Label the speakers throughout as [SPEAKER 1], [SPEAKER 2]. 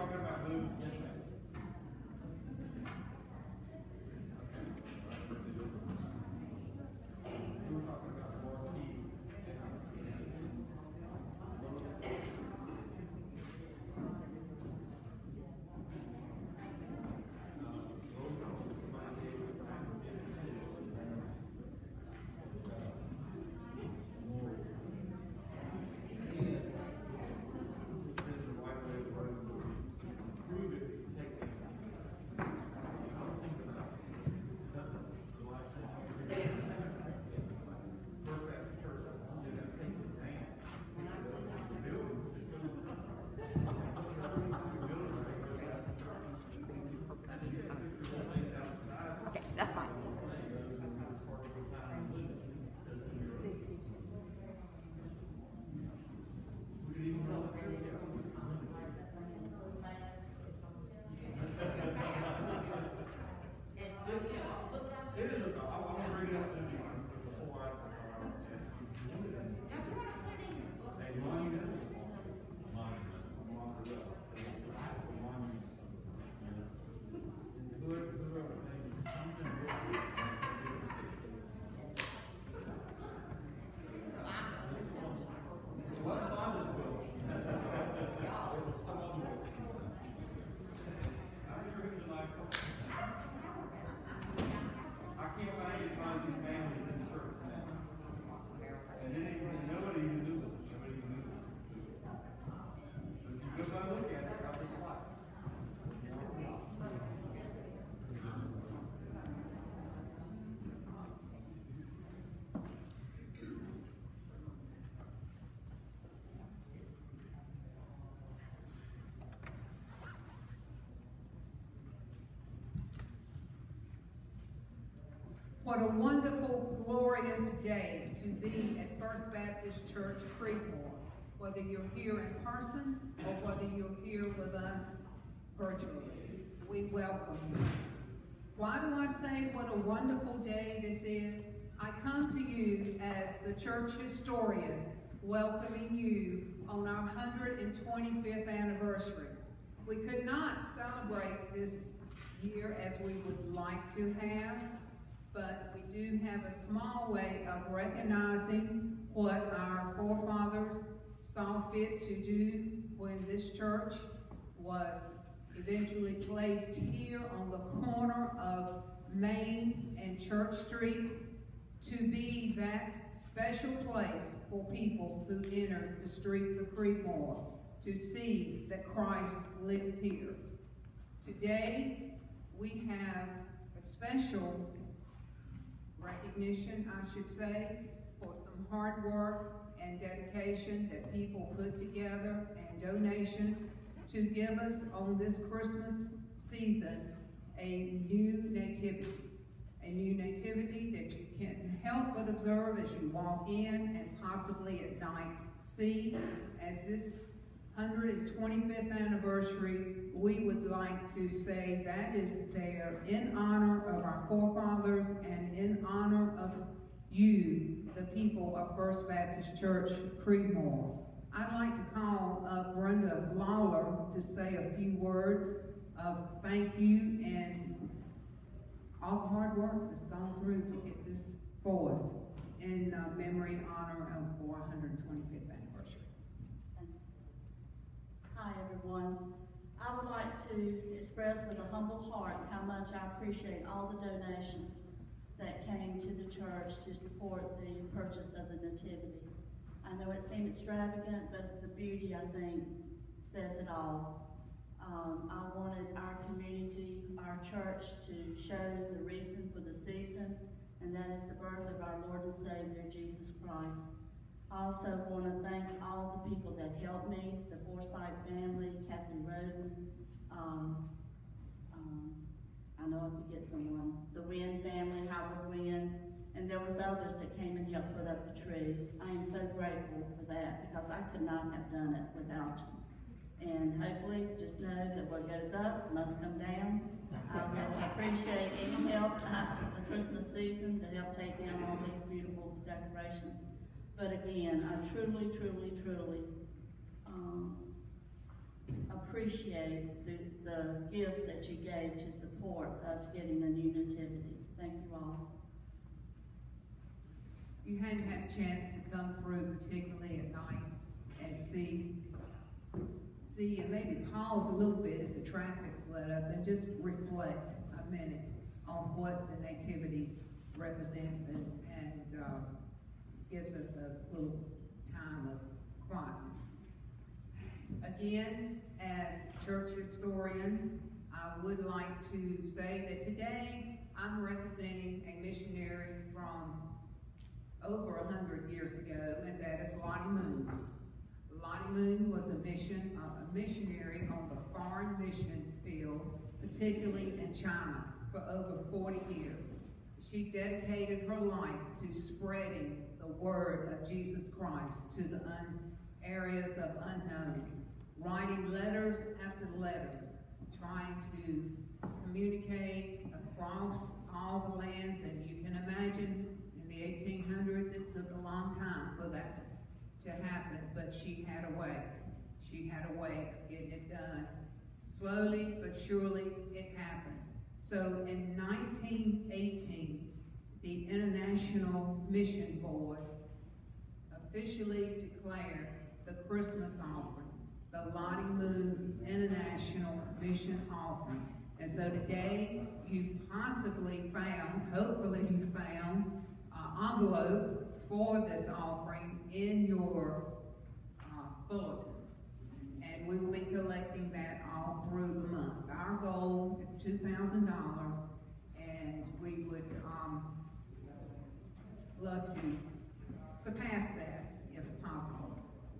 [SPEAKER 1] talking about moving.
[SPEAKER 2] That's fine.
[SPEAKER 3] What a wonderful, glorious day to be at First Baptist Church, Creedmoor. Whether you're here in person or whether you're here with us virtually, we welcome you. Why do I say what a wonderful day this is? I come to you as the church historian, welcoming you on our 125th anniversary. We could not celebrate this year as we would like to have, but we do have a small way of recognizing what our forefathers saw fit to do when this church was eventually placed here on the corner of Main and Church Street to be that special place for people who entered the streets of Creedmoor to see that Christ lived here. Today, we have a special recognition, I should say, for some hard work and dedication that people put together and donations to give us on this Christmas season a new nativity. A new nativity that you can't help but observe as you walk in and possibly at night see. As this 125th anniversary, we would like to say that is there in honor of our forefathers and in honor of you, the people of First Baptist Church, Creedmoor. I'd like to call up Brenda Lawler to say a few words of thank you and all the hard work that's gone through to get this for us in memory, honor of our 125th anniversary.
[SPEAKER 4] Hi everyone. I would like to express with a humble heart how much I appreciate all the donations that came to the church to support the purchase of the Nativity. I know it seemed extravagant, but the beauty, I think, says it all. I wanted our community, our church, to show the reason for the season, and that is the birth of our Lord and Savior, Jesus Christ. I also want to thank all the people that helped me, the Forsyth family, Kathy Roden, I know I forget someone, the Wynn family, Howard Wynn, and there was others that came and helped put up the tree. I am so grateful for that because I could not have done it without you. And hopefully, just know that what goes up must come down. I will appreciate any help after the Christmas season to help take down all these beautiful decorations. But again, I truly, truly, truly appreciate the gifts that you gave to support us getting a new nativity. Thank you all.
[SPEAKER 3] You hadn't had a chance to come through, particularly at night, and see, and maybe pause a little bit if the traffic's let up and just reflect a minute on what the Nativity represents and gives us a little time of quietness. Again, as church historian, I would like to say that today I'm representing a missionary from over 100 years ago, and that is Lottie Moon. Lottie Moon was a missionary on the foreign mission field, particularly in China, for over 40 years. She dedicated her life to spreading the word of Jesus Christ to the areas of unknown, writing letters after letters, trying to communicate across all the lands, and you can imagine in the 1800s it took a long time for that to happen, but she had a way. She had a way of getting it done. Slowly but surely it happened. So in 1918, the International Mission Board officially declared the Christmas offering the Lottie Moon International Mission Offering. And so today you possibly found, hopefully you found, an envelope for this offering in your bulletins. And we will be collecting that all through the month. Our goal is $2,000, and we would love to surpass that if possible.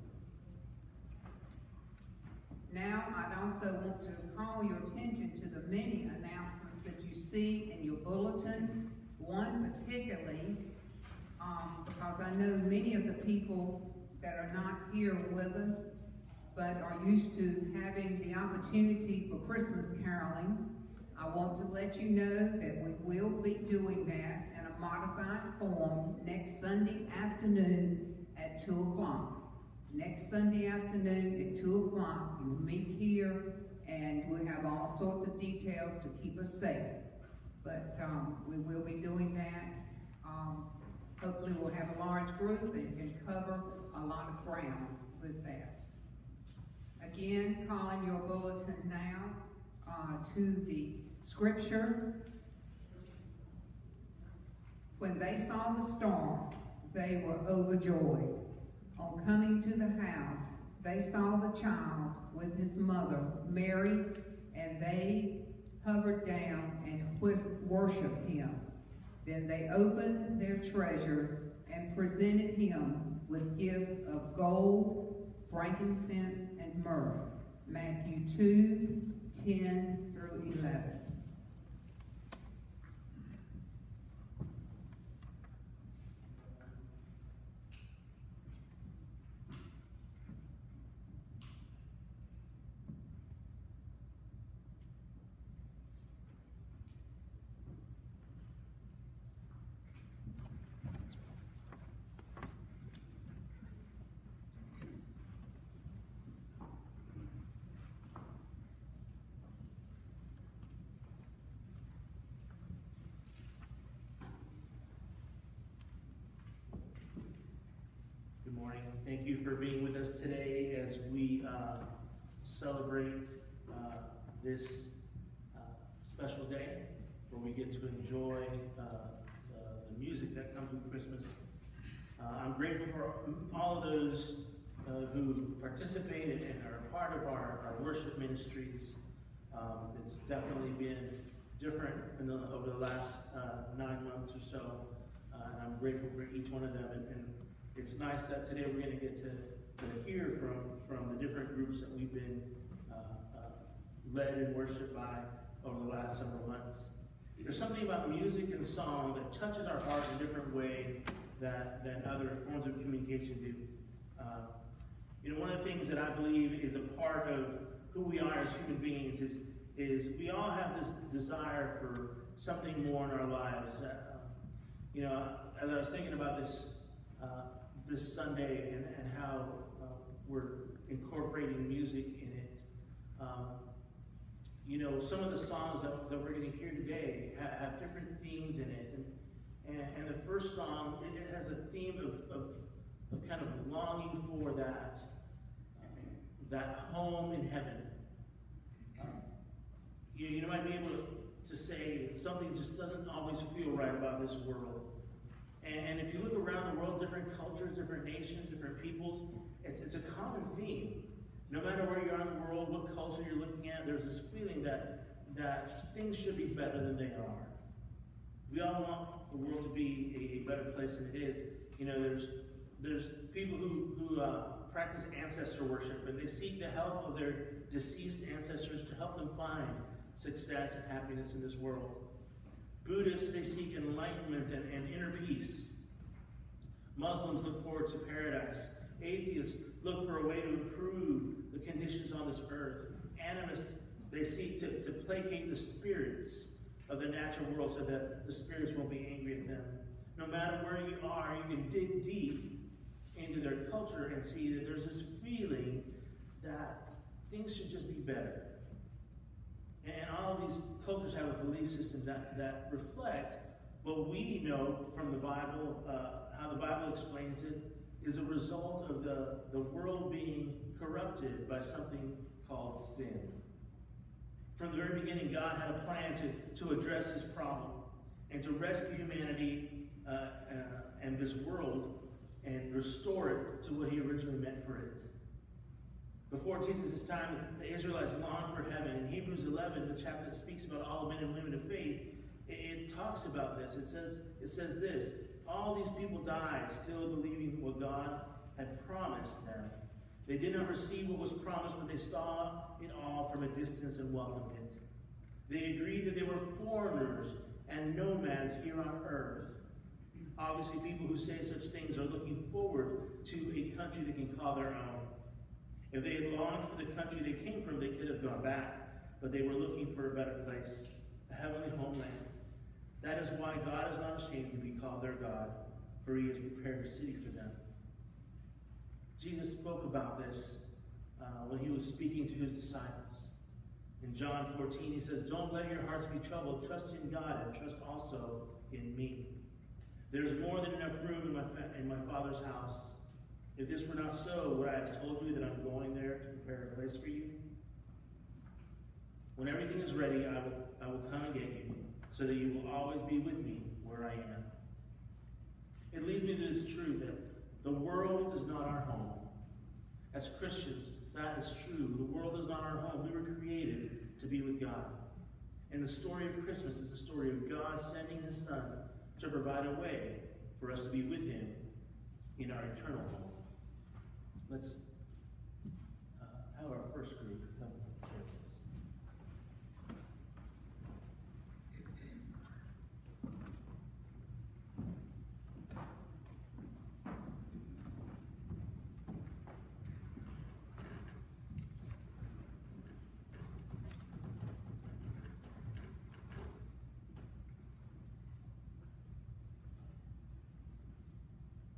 [SPEAKER 3] Now, I'd also want to call your attention to the many announcements that you see in your bulletin. One particularly, because I know many of the people that are not here with us, but are used to having the opportunity for Christmas caroling. I want to let you know that we will be doing that in a modified form next Sunday afternoon at 2 o'clock. Next Sunday afternoon at 2 o'clock, you'll meet here, and we'll have all sorts of details to keep us safe. But we will be doing that. Hopefully we'll have a large group and can cover a lot of ground with that. Again, calling your bulletin now to the scripture. When they saw the star, they were overjoyed. On coming to the house, they saw the child with his mother, Mary, and they hovered down and worshiped him. Then they opened their treasures and presented him with gifts of gold, frankincense, and myrrh. Matthew 2:10 through 11.
[SPEAKER 1] Thank you for being with us today as we celebrate this special day where we get to enjoy the music that comes with Christmas. I'm grateful for all of those who participated and are a part of our worship ministries. It's definitely been different over the last 9 months or so, and I'm grateful for each one of them. And it's nice that today we're going to get to hear from the different groups that we've been led and worshiped by over the last several months. There's something about music and song that touches our heart in a different way than other forms of communication do. One of the things that I believe is a part of who we are as human beings is we all have this desire for something more in our lives. As I was thinking about this Sunday and how we're incorporating music in it, You know, some of the songs that we're going to hear today have different themes in it. And the first song, it has a theme of kind of longing for that home in heaven. You might be able to say that something just doesn't always feel right about this world. And if you look around the world, different cultures, different nations, different peoples, it's a common theme. No matter where you are in the world, what culture you're looking at, there's this feeling that things should be better than they are. We all want the world to be a better place than it is. You know, there's people who practice ancestor worship, and they seek the help of their deceased ancestors to help them find success and happiness in this world. Buddhists, they seek enlightenment and inner peace. Muslims look forward to paradise. Atheists look for a way to improve the conditions on this earth. Animists, they seek to placate the spirits of the natural world so that the spirits won't be angry at them. No matter where you are, you can dig deep into their culture and see that there's this feeling that things should just be better. And all of these cultures have a belief system that reflect what we know from the Bible, how the Bible explains it, is a result of the world being corrupted by something called sin. From the very beginning, God had a plan to address this problem and to rescue humanity and this world and restore it to what he originally meant for it. Before Jesus' time, the Israelites longed for heaven. In Hebrews 11, the chapter that speaks about all men and women of faith, it talks about this. It says this: all these people died still believing what God had promised them. They did not receive what was promised, but they saw it all from a distance and welcomed it. They agreed that they were foreigners and nomads here on earth. Obviously, people who say such things are looking forward to a country they can call their own. If they had longed for the country they came from, they could have gone back. But they were looking for a better place, a heavenly homeland. That is why God is not ashamed to be called their God, for he has prepared a city for them. Jesus spoke about this when he was speaking to his disciples. In John 14, he says, "Don't let your hearts be troubled. Trust in God and trust also in me. There's more than enough room in my Father's house. If this were not so, would I have told you that I'm going there to prepare a place for you? When everything is ready, I will come and get you, so that you will always be with me where I am." It leads me to this truth that the world is not our home. As Christians, that is true. The world is not our home. We were created to be with God. And the story of Christmas is the story of God sending his Son to provide a way for us to be with him in our eternal home. Let's have our first group come share this.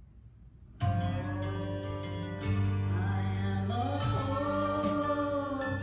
[SPEAKER 4] I am a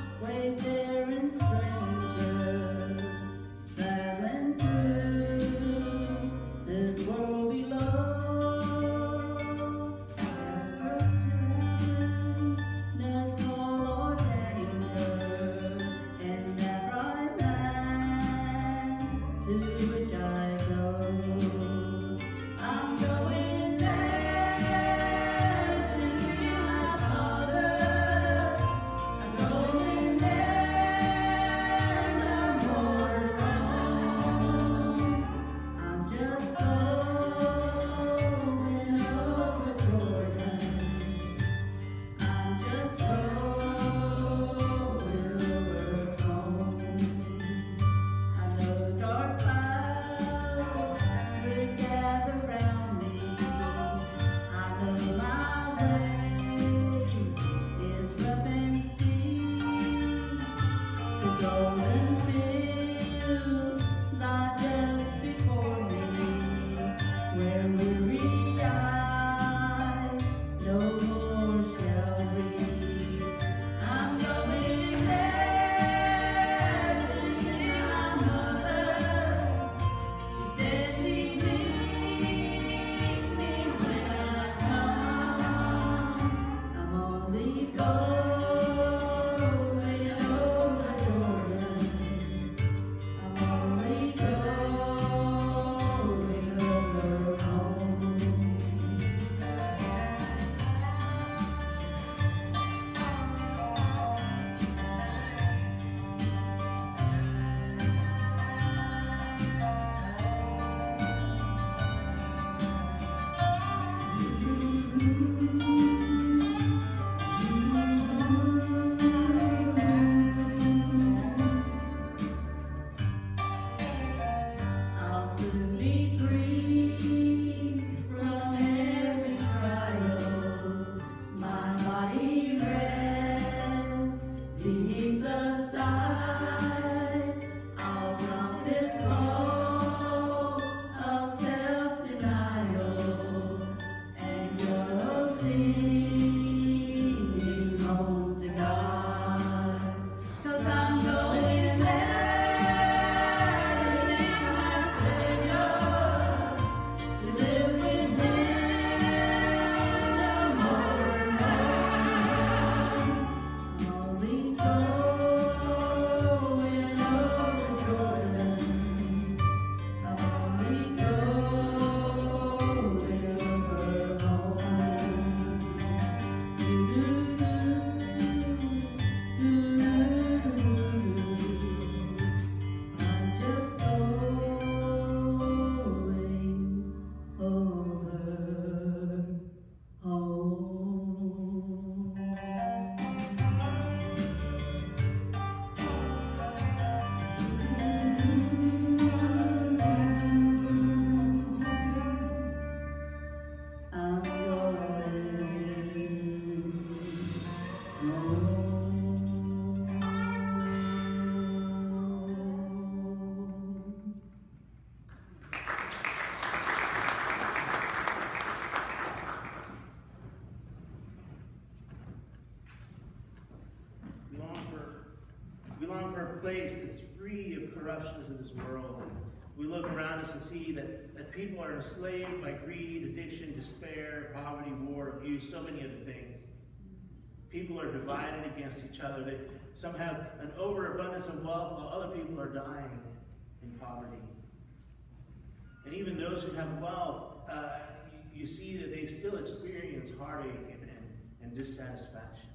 [SPEAKER 1] that's free of corruptions of this world. And we look around us and see that people are enslaved by greed, addiction, despair, poverty, war, abuse, so many other things. People are divided against each other. Some have an overabundance of wealth while other people are dying in poverty. And even those who have wealth, you see that they still experience heartache and dissatisfaction.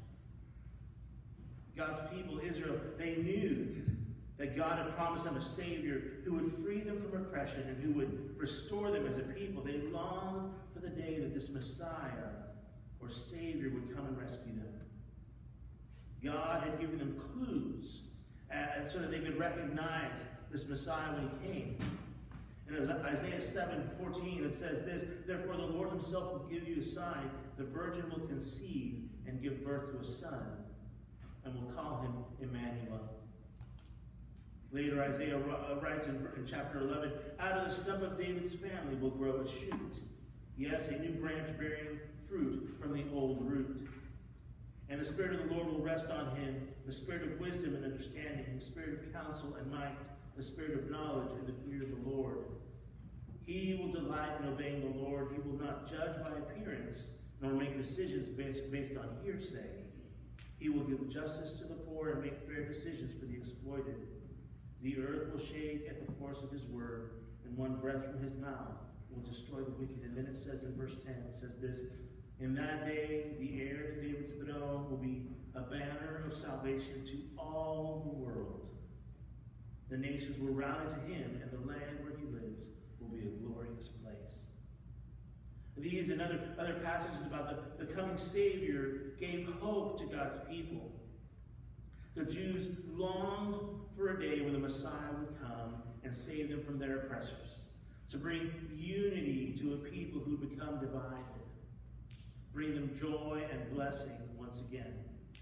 [SPEAKER 1] God's people, Israel, they knew that God had promised them a Savior who would free them from oppression and who would restore them as a people. They longed for the day that this Messiah or Savior would come and rescue them. God had given them clues so that they could recognize this Messiah when he came. In Isaiah 7:14, it says this, "Therefore the Lord himself will give you a sign. The virgin will conceive and give birth to a son, and will call him Emmanuel." Later, Isaiah writes in chapter 11, "Out of the stump of David's family will grow a shoot. Yes, a new branch bearing fruit from the old root. And the Spirit of the Lord will rest on him, the Spirit of wisdom and understanding, the Spirit of counsel and might, the Spirit of knowledge and the fear of the Lord. He will delight in obeying the Lord. He will not judge by appearance, nor make decisions based on hearsay. He will give justice to the poor and make fair decisions for the exploited. The earth will shake at the force of his word, and one breath from his mouth will destroy the wicked." And then it says in verse 10, it says this, "In that day, the heir to David's throne will be a banner of salvation to all the world. The nations will rally to him, and the land where he lives will be a glorious place." These and other passages about the coming Savior gave hope to God's people. The Jews longed for a day when the Messiah would come and save them from their oppressors, to bring unity to a people who become divided, bring them joy and blessing once again.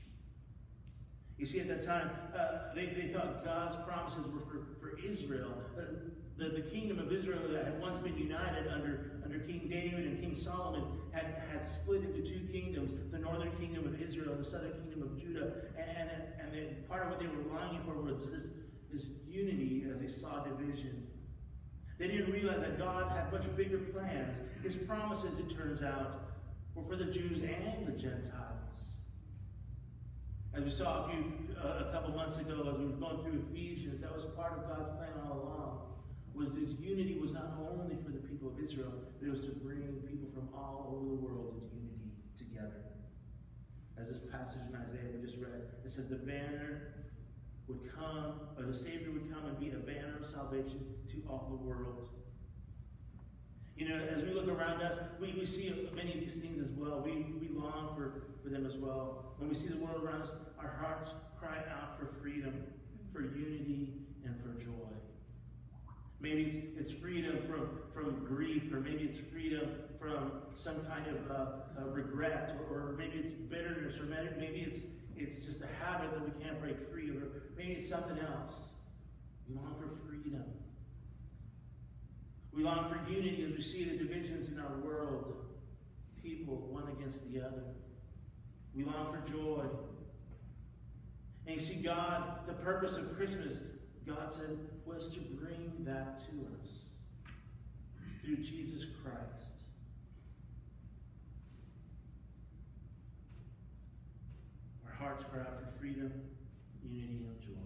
[SPEAKER 1] You see, at that time, they thought God's promises were for Israel. The kingdom of Israel that had once been united under King David and King Solomon had split into two kingdoms, the northern kingdom of Israel and the southern kingdom of Judah. And then part of what they were longing for was this unity as they saw division. They didn't realize that God had much bigger plans. His promises, it turns out, were for the Jews and the Gentiles. As we saw a couple months ago, as we were going through Ephesians, that was part of God's plan all along. Was this unity was not only for the people of Israel, but it was to bring people from all over the world into unity together. As this passage in Isaiah we just read, it says the banner would come, or the Savior would come and be a banner of salvation to all the world. You know, as we look around us, we see many of these things as well. We long for them as well. When we see the world around us, our hearts cry out for freedom, for unity, and for joy. Maybe it's freedom from grief, or maybe it's freedom from some kind of regret, or maybe it's bitterness, or maybe it's just a habit that we can't break free of, or maybe it's something else. We long for freedom. We long for unity as we see the divisions in our world, people one against the other. We long for joy. And you see, God, the purpose of Christmas, God said, was to bring that to us through Jesus Christ. Our hearts cry out for freedom, unity, and joy.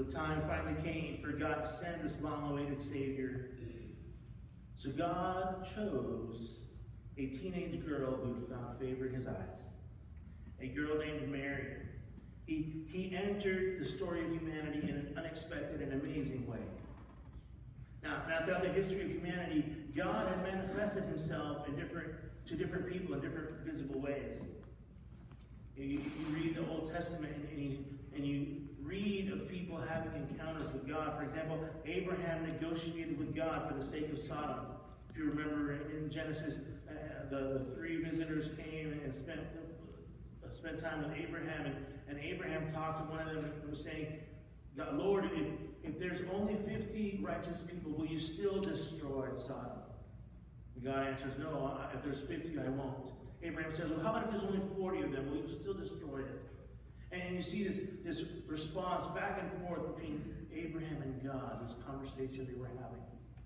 [SPEAKER 1] the time finally came for God to send this long-awaited Savior. So God chose a teenage girl who found favor in his eyes, a girl named Mary. He entered the story of humanity in an unexpected and amazing way. Now, throughout the history of humanity, God had manifested himself to different people in different visible ways. You read the Old Testament and you read of people having encounters with God. For example, Abraham negotiated with God for the sake of Sodom. If you remember in Genesis, the three visitors came and spent time with Abraham, and Abraham talked to one of them and was saying, God, Lord, if there's only 50 righteous people, will you still destroy Sodom? And God answers, no, if there's 50, I won't. Abraham says, well, how about if there's only 40 of them? Will you still destroy it? And you see this response back and forth between Abraham and God, this conversation they were having.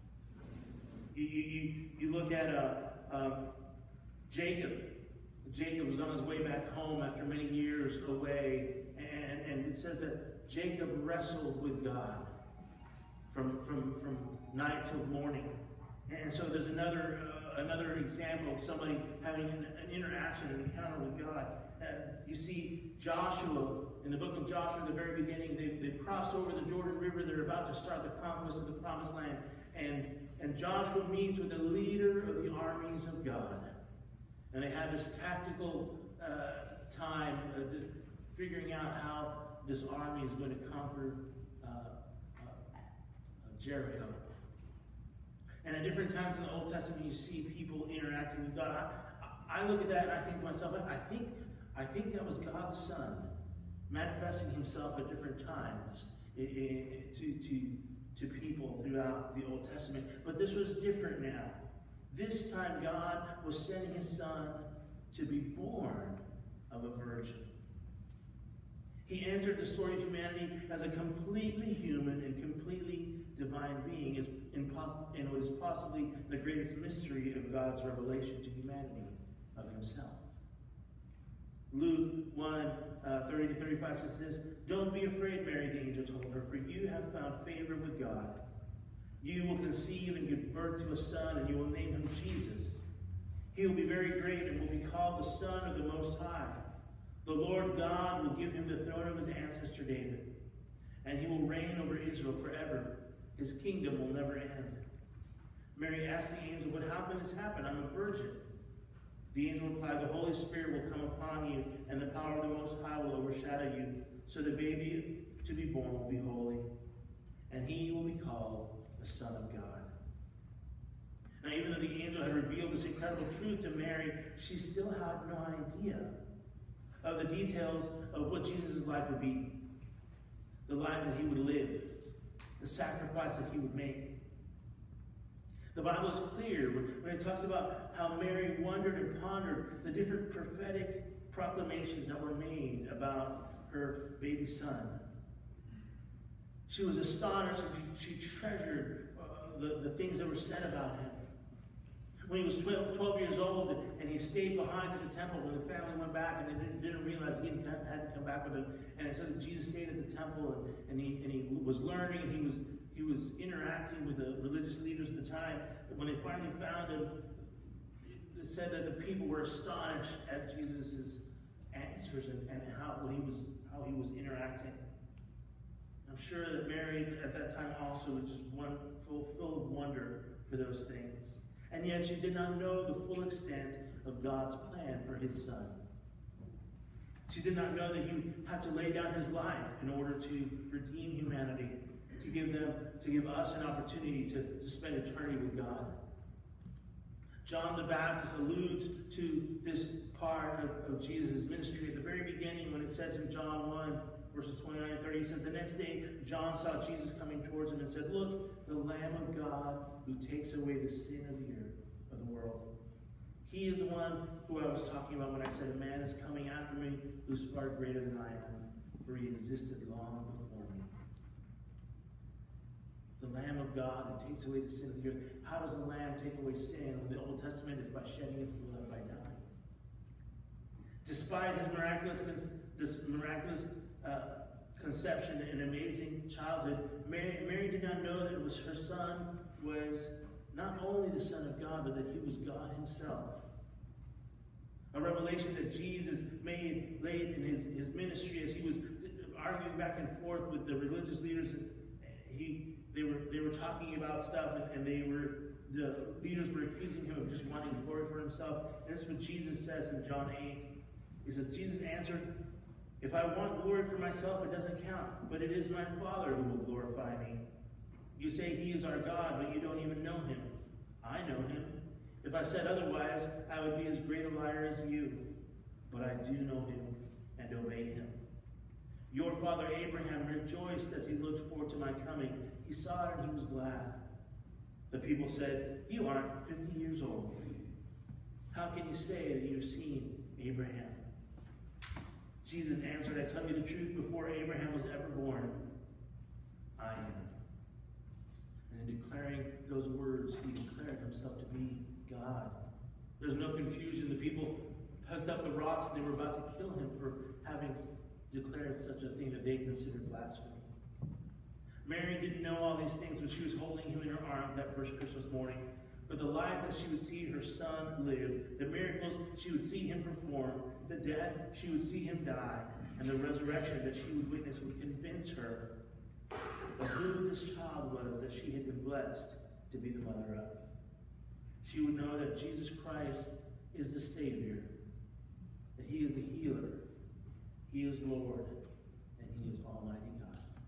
[SPEAKER 1] You look at Jacob. Jacob was on his way back home after many years away, and it says that Jacob wrestled with God from night till morning. And so there's another example of somebody having an interaction, an encounter with God. You see Joshua, in the book of Joshua, in the very beginning, they've crossed over the Jordan River. They're about to start the conquest of the Promised Land. And Joshua meets with the leader of the armies of God. And they have this tactical time figuring out how this army is going to conquer Jericho. And at different times in the Old Testament, you see people interacting with God. I look at that and I think to myself, I think that was God the Son manifesting himself at different times to people throughout the Old Testament. But this was different now. This time God was sending his Son to be born of a virgin. He entered the story of humanity as a completely human and completely divine being, in what is possibly the greatest mystery of God's revelation to humanity of himself. Luke 1, 30-35 says this, "Don't be afraid, Mary," the angel told her, "for you have found favor with God. You will conceive and give birth to a son, and you will name him Jesus. He will be very great and will be called the Son of the Most High. The Lord God will give him the throne of his ancestor David, and he will reign over Israel forever. His kingdom will never end." Mary asked the angel, "But how can this happen? I'm a virgin." The angel replied, "The Holy Spirit will come upon you, and the power of the Most High will overshadow you. So the baby to be born will be holy, and he will be called the Son of God." Now, even though the angel had revealed this incredible truth to Mary, she still had no idea of the details of what Jesus' life would be, the life that he would live, the sacrifice that he would make. The Bible is clear when it talks about how Mary wondered and pondered the different prophetic proclamations that were made about her baby son. She was astonished and she treasured the things that were said about him. When he was 12 years old and he stayed behind at the temple when the family went back and they didn't realize he hadn't come back with them. And it said that Jesus stayed at the temple and he was learning, he was interacting with the religious leaders at the time. But when they finally found him, it said that the people were astonished at Jesus' answers and how he was interacting. I'm sure that Mary at that time also was just full of wonder for those things. And yet she did not know the full extent of God's plan for his son. She did not know that he had to lay down his life in order to redeem humanity, to give us an opportunity to spend eternity with God. John the Baptist alludes to this part of Jesus' ministry at the very beginning when it says in John 1, verses 29 and 30, he says, "The next day John saw Jesus coming towards him and said, 'Look, the Lamb of God who takes away the sin of the world. He is the one who I was talking about when I said, a man is coming after me who's far greater than I am, for he existed long before me.'" The Lamb of God who takes away the sin of the earth. How does a lamb take away sin? Well, the Old Testament is by shedding its blood, by dying. Despite his miraculous conception, an amazing childhood. Mary did not know that it was her son was not only the Son of God, but that he was God himself. A revelation that Jesus made late in his ministry as he was arguing back and forth with the religious leaders. They were talking about stuff, and the leaders were accusing him of just wanting glory for himself. And this is what Jesus says in John 8. He says, Jesus answered, "If I want glory for myself, it doesn't count, but it is my Father who will glorify me. You say he is our God, but you don't even know him. I know him. If I said otherwise, I would be as great a liar as you. But I do know him and obey him. Your father Abraham rejoiced as he looked forward to my coming. He saw it and he was glad." The people said, "You aren't 50 years old. How can you say that you've seen Abraham?" Jesus answered, "I tell you the truth, before Abraham was ever born, I am." And in declaring those words, he declared himself to be God. There's no confusion. The people picked up the rocks and they were about to kill him for having declared such a thing that they considered blasphemy. Mary didn't know all these things when she was holding him in her arms that first Christmas morning. But the life that she would see her son live, the miracles she would see him perform, the death she would see him die, and the resurrection that she would witness would convince her of who this child was that she had been blessed to be the mother of. She would know that Jesus Christ is the Savior, that he is the healer, he is Lord, and he is Almighty God.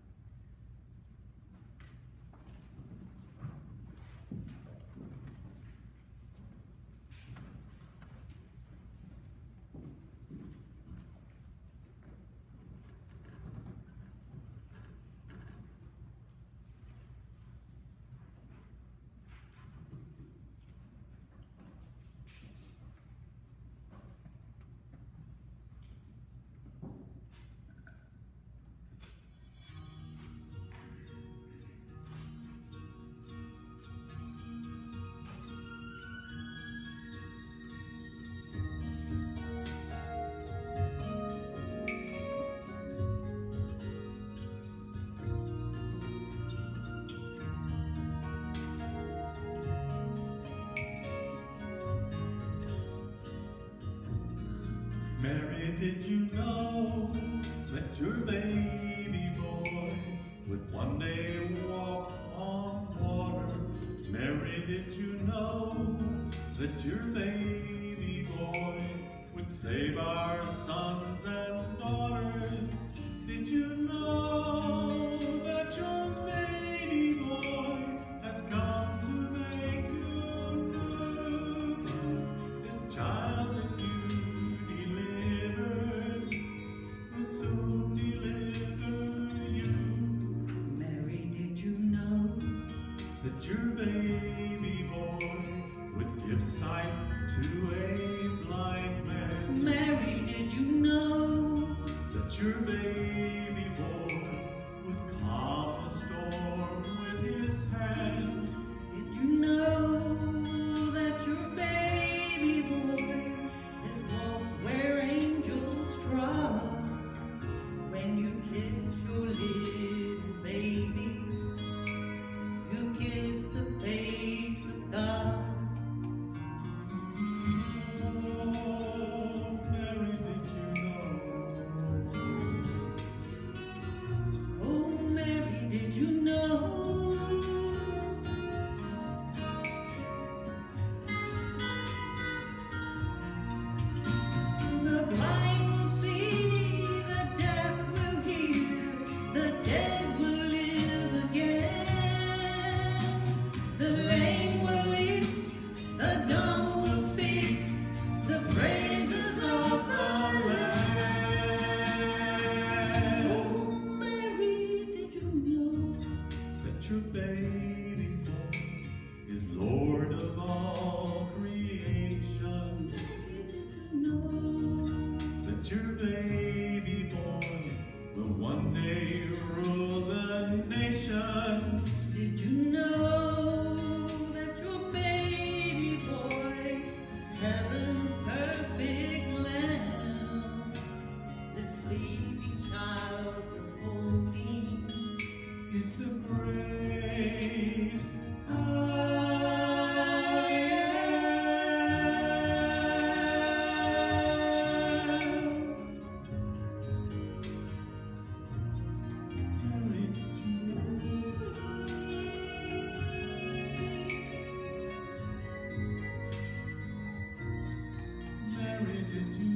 [SPEAKER 2] Mary, did you know that your baby boy would one day walk on water? Mary, did you know that your baby boy would save our sons and daughters? Did you know that your baby boy has come to make you new? This child that you soon deliver you.
[SPEAKER 5] Mary, did you know
[SPEAKER 2] that your baby boy would give sight to a blind man?
[SPEAKER 5] Mary, did you know
[SPEAKER 2] that your baby boy would calm a storm with his hand?
[SPEAKER 5] Did you know that your baby boy has walked where angels trod? When you kiss your little baby, you kiss the face of God.
[SPEAKER 2] great I Mary, did you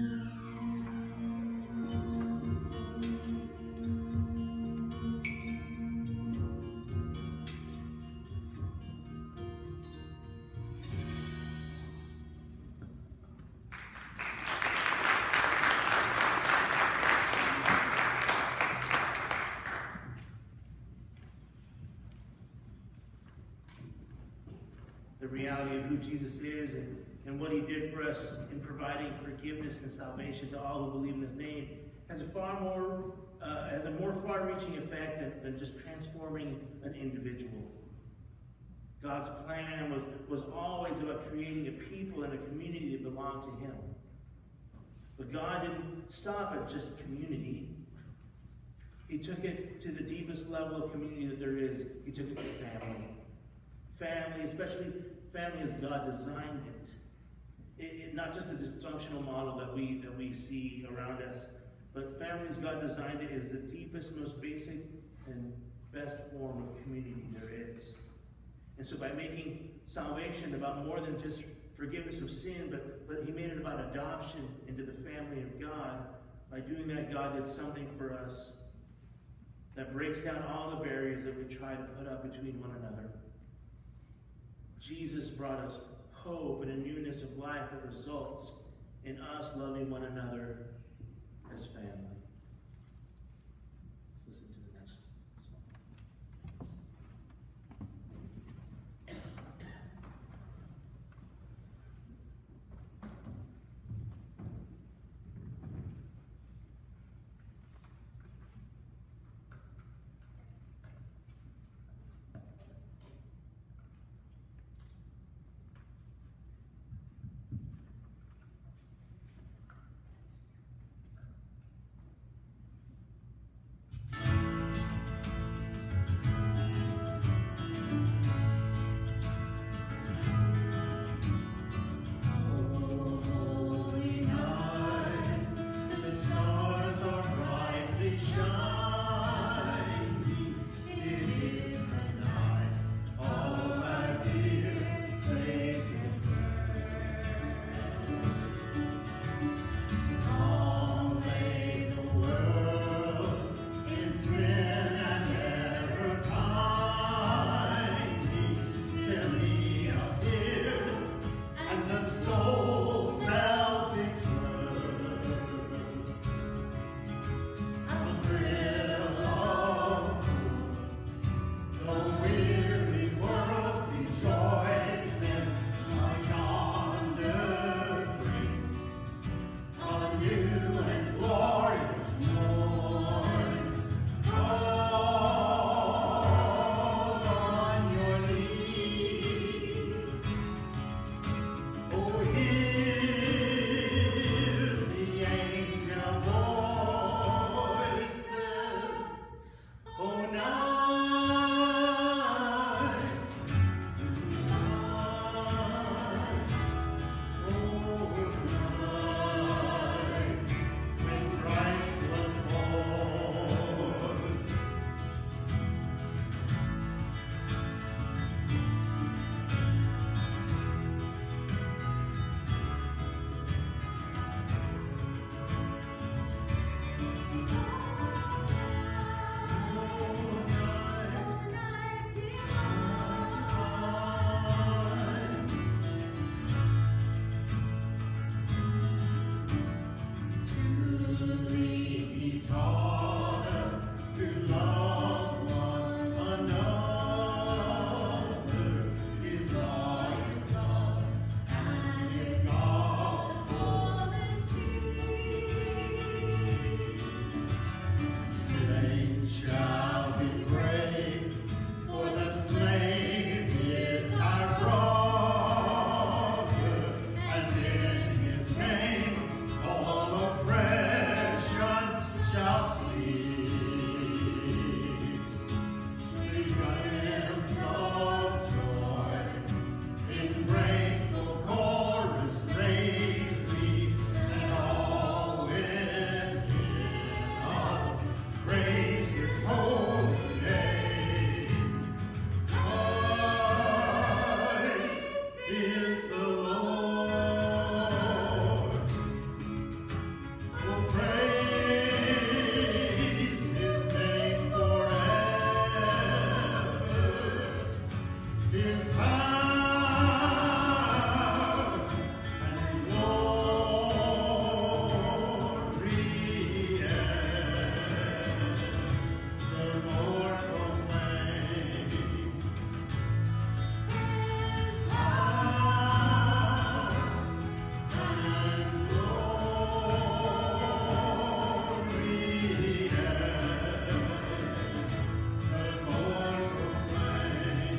[SPEAKER 1] The reality of who Jesus is and what he did for us in providing forgiveness and salvation to all who believe in his name has a more far-reaching effect than just transforming an individual. God's plan was always about creating a people and a community that belonged to him. But God didn't stop at just community. He took it to the deepest level of community that there is. He took it to family. Family, especially family as God designed it. Not just a dysfunctional model that we see around us, but family as God designed it is the deepest, most basic, and best form of community there is. And so by making salvation about more than just forgiveness of sin, but he made it about adoption into the family of God, by doing that, God did something for us that breaks down all the barriers that we try to put up between one another. Jesus brought us hope and a newness of life that results in us loving one another as family. Let's listen to the next song.
[SPEAKER 2] His power and glory, the Lord proclaim. His power and glory, the Lord proclaim.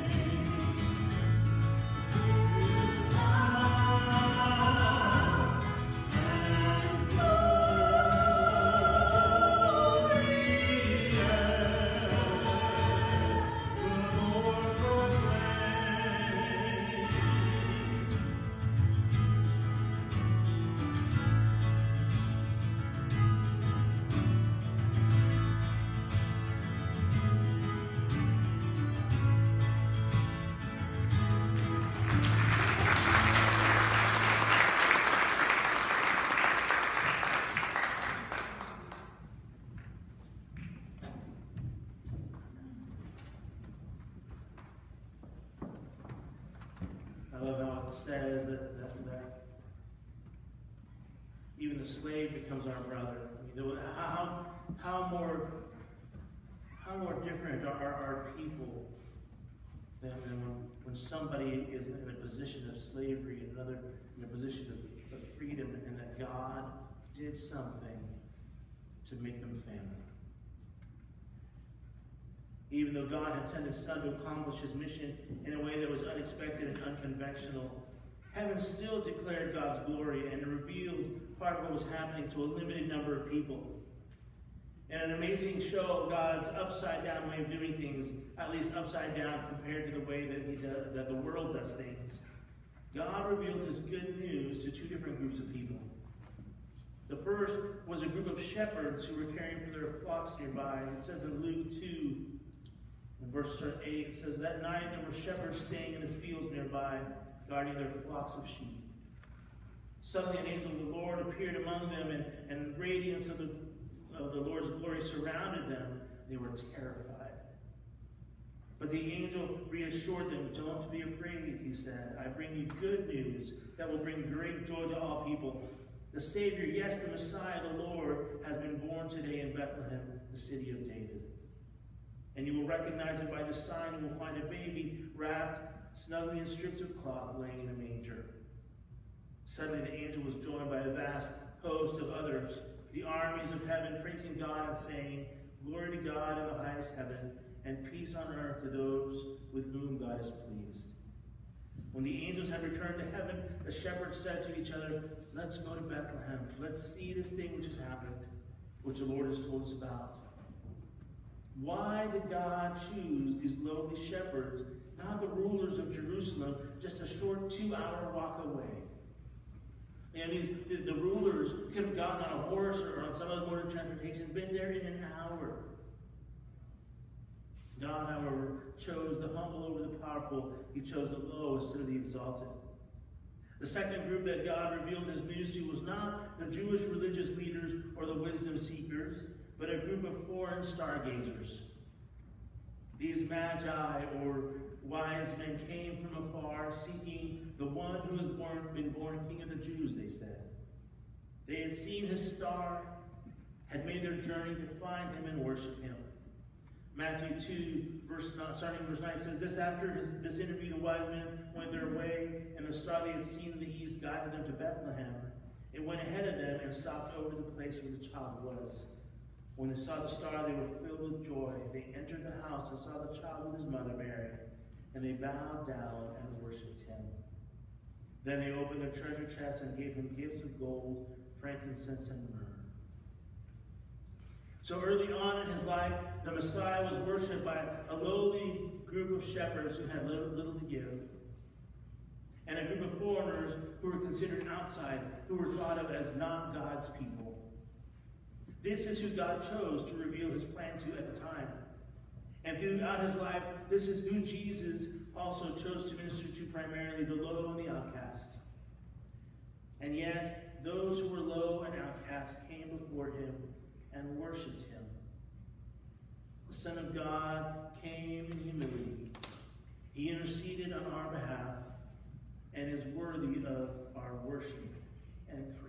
[SPEAKER 1] I love how it says that even the slave becomes our brother. I mean, how more different are our people than when somebody is in a position of slavery and another in a position of freedom, and that God did something to make them family. Even though God had sent his son to accomplish his mission in a way that was unexpected and unconventional, heaven still declared God's glory and revealed part of what was happening to a limited number of people. And an amazing show of God's upside-down way of doing things, at least upside down compared to the way that the world does things. God revealed his good news to two different groups of people. The first was a group of shepherds who were caring for their flocks nearby. It says in Luke 2, in verse 8, it says, "That night there were shepherds staying in the fields nearby, guarding their flocks of sheep. Suddenly an angel of the Lord appeared among them, and radiance of the Lord's glory surrounded them. They were terrified. But the angel reassured them. 'Don't be afraid,' he said. 'I bring you good news that will bring great joy to all people. The Savior, yes, the Messiah, the Lord, has been born today in Bethlehem, the city of David. And you will recognize it by the sign. You will find a baby wrapped snugly in strips of cloth, laying in a manger.' Suddenly the angel was joined by a vast host of others, the armies of heaven, praising God and saying, 'Glory to God in the highest heaven, and peace on earth to those with whom God is pleased.' When the angels had returned to heaven, the shepherds said to each other, 'Let's go to Bethlehem. Let's see this thing which has happened, which the Lord has told us about.'" Why did God choose these lowly shepherds, not the rulers of Jerusalem, just a short 2-hour walk away? And the rulers could have gotten on a horse or on some other mode of transportation, been there in an hour. God, however, chose the humble over the powerful. He chose the low instead of the exalted. The second group that God revealed his news to was not the Jewish religious leaders or the wisdom seekers, but a group of foreign stargazers. These magi, or wise men, came from afar, seeking the one who has been born King of the Jews, they said. They had seen his star, had made their journey to find him and worship him. Matthew 2, starting verse 9, says, "This after this interview, the wise men went their way, and the star they had seen in the east guided them to Bethlehem. It went ahead of them and stopped over the place where the child was. When they saw the star, they were filled with joy. They entered the house and saw the child with his mother Mary, and they bowed down and worshipped him. Then they opened their treasure chests and gave him gifts of gold, frankincense, and myrrh." So early on in his life, the Messiah was worshipped by a lowly group of shepherds who had little to give, and a group of foreigners who were considered outside, who were thought of as not God's people. This is who God chose to reveal his plan to at the time. And throughout his life, this is who Jesus also chose to minister to primarily, the low and the outcast. And yet, those who were low and outcast came before him and worshipped him. The Son of God came in humility. He interceded on our behalf and is worthy of our worship and praise.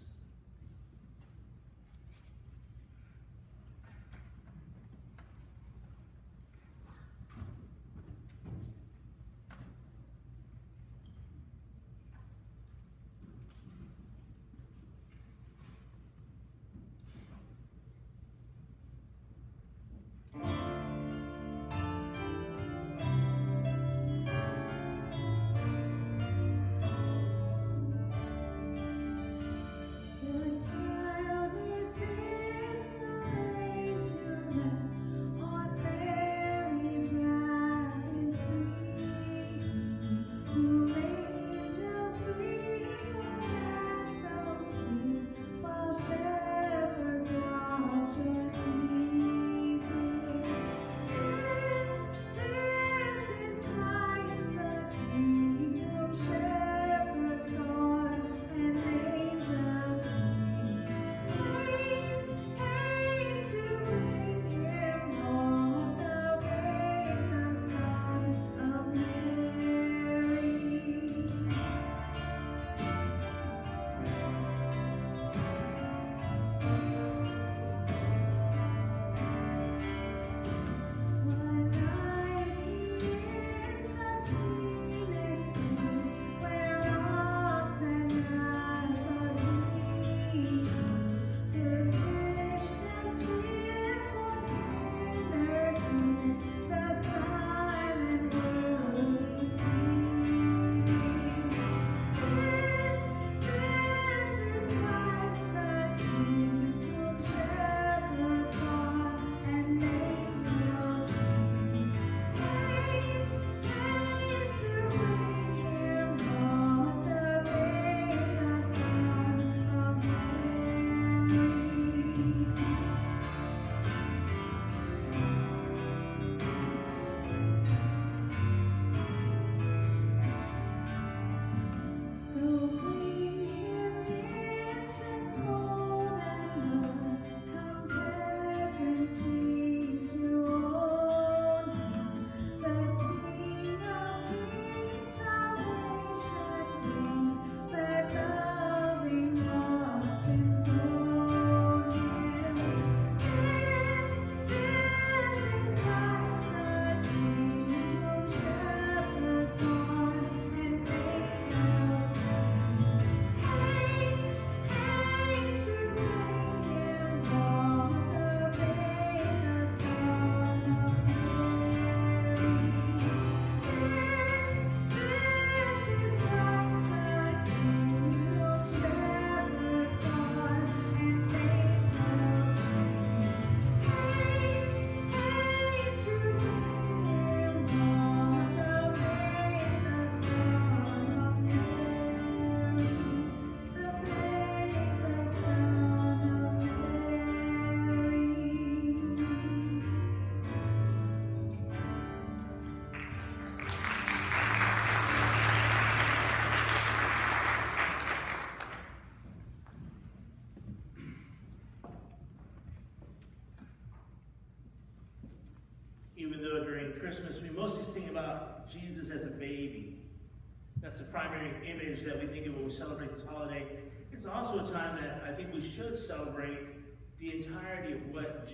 [SPEAKER 1] Even though during Christmas we mostly sing about Jesus as a baby. That's the primary image that we think of when we celebrate this holiday. It's also a time that I think we should celebrate the entirety of what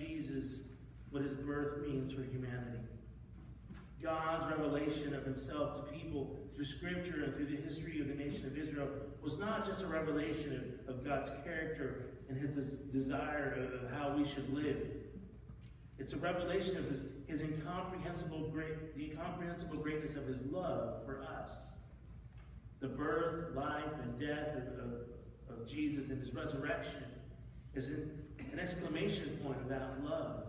[SPEAKER 1] his birth means for humanity. God's revelation of himself to people through Scripture and through the history of the nation of Israel was not just a revelation of God's character and his desire of how we should live. It's a revelation of the incomprehensible greatness of his love for us. The birth, life, and death of Jesus and his resurrection is an exclamation point of that love.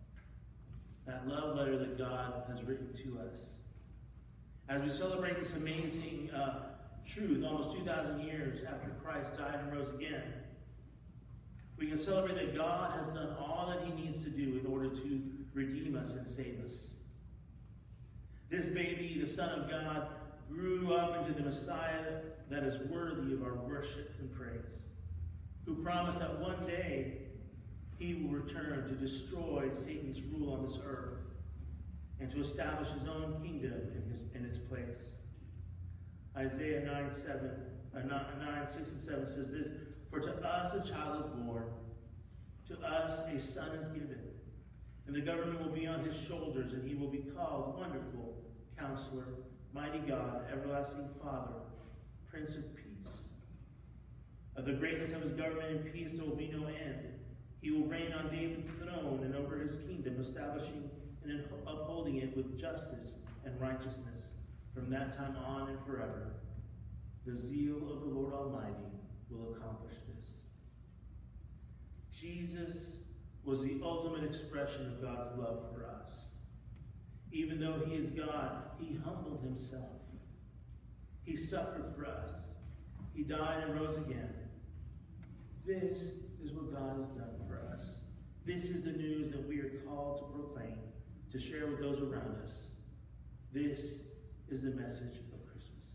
[SPEAKER 1] That love letter that God has written to us. As we celebrate this amazing truth, almost 2,000 years after Christ died and rose again, we can celebrate that God has done all that he needs to do in order to redeem us and save us. This baby, the Son of God, grew up into the Messiah that is worthy of our worship and praise, who promised that one day he will return to destroy Satan's rule on this earth and to establish his own kingdom in its place. Isaiah 9, 6 and 7 says this, "For to us a child is born, to us a son is given, and the government will be on his shoulders, and he will be called Wonderful, Counselor, Mighty God, Everlasting Father, Prince of Peace. Of the greatness of his government and peace there will be no end. He will reign on David's throne and over his kingdom, establishing and upholding it with justice and righteousness from that time on and forever. The zeal of the Lord Almighty will accomplish this." Jesus was the ultimate expression of God's love for us. Even though he is God, he humbled himself. He suffered for us. He died and rose again. This is what God has done for us. This is the news that we are called to proclaim, to share with those around us. This is the message of Christmas.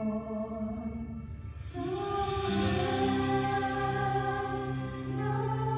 [SPEAKER 6] Love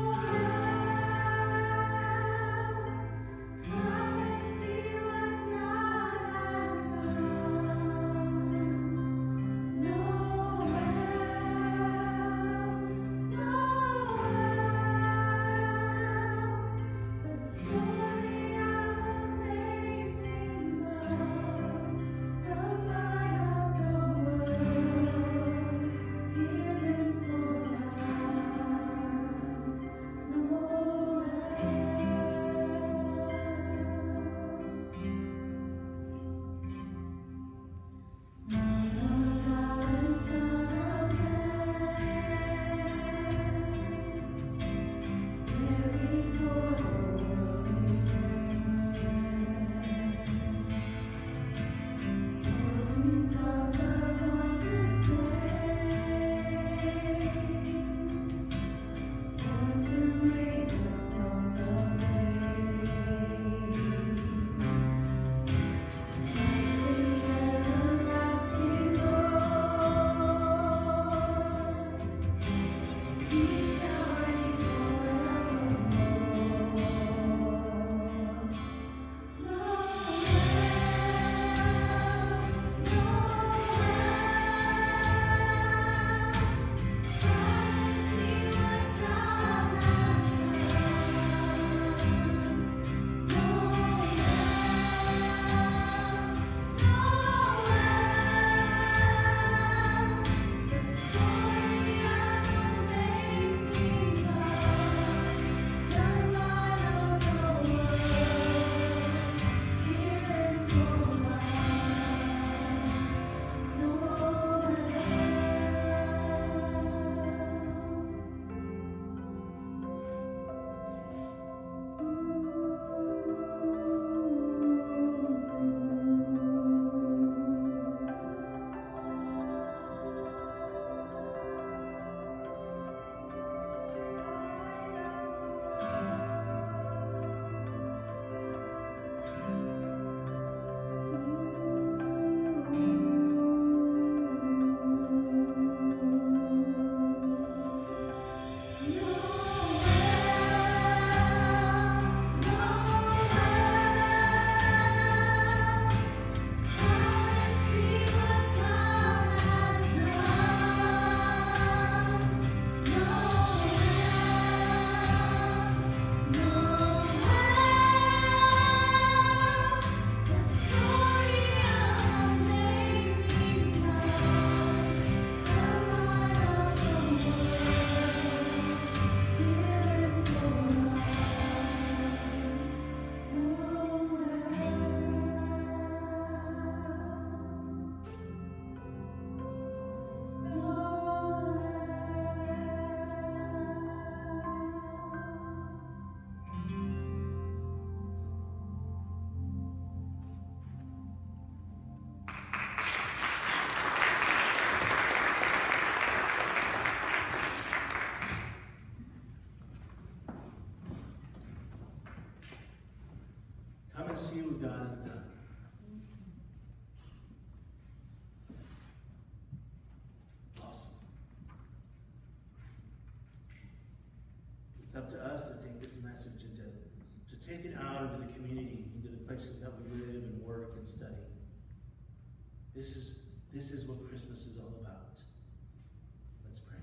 [SPEAKER 1] It's up to us to take this message and to take it out into the community, into the places that we live and work and study. This is what Christmas is all about. Let's pray.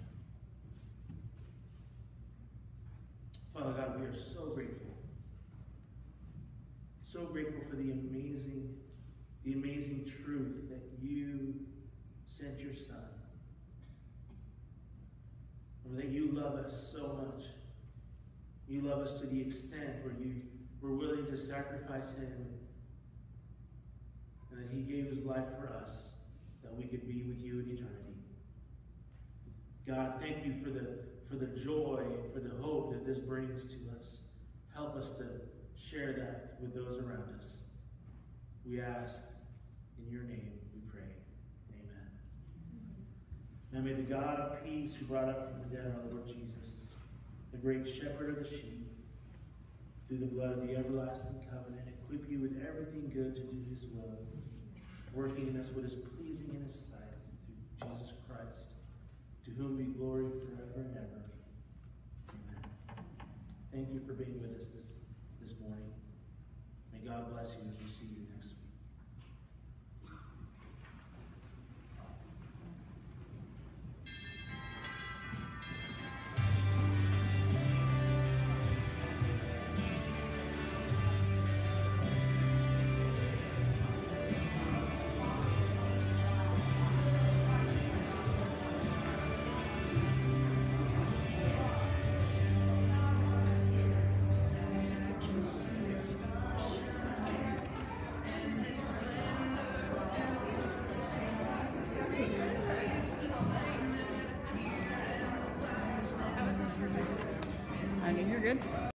[SPEAKER 1] Father God, we are so grateful. So grateful for the amazing truth that you sent your Son. Or that you love us so much. You love us to the extent where you were willing to sacrifice him, and that he gave his life for us, that we could be with you in eternity. God, thank you for the joy and for the hope that this brings to us. Help us to share that with those around us. We ask in your name, we pray. Amen. Now may the God of peace, who brought up from the dead our Lord Jesus, the great shepherd of the sheep, through the blood of the everlasting covenant, equip you with everything good to do his will, working in us what is pleasing in his sight, through Jesus Christ, to whom be glory forever and ever. Amen. Thank you for being with us this morning. May God bless you as we see you next week.
[SPEAKER 6] I mean, you're good.